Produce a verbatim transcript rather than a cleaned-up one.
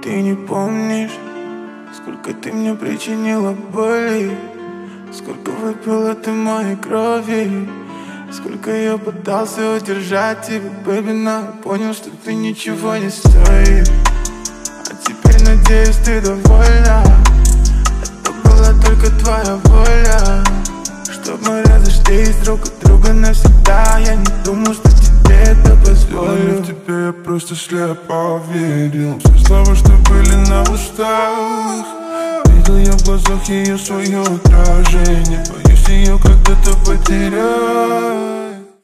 ты не помнишь, сколько ты мне причинила боли, сколько выпила ты моей крови, сколько я пытался удержать тебя, бэби, но я понял, что ты ничего не стоишь. А теперь, надеюсь, ты довольна. Это была только твоя воля, чтоб мы разошлись друг от друга навсегда. Я не думал, что тебе это позволю. В тебя я просто слепо верил. Все слова, что были на устах, видел я в глазах ее свое отражение. Боюсь ее когда-то потерять.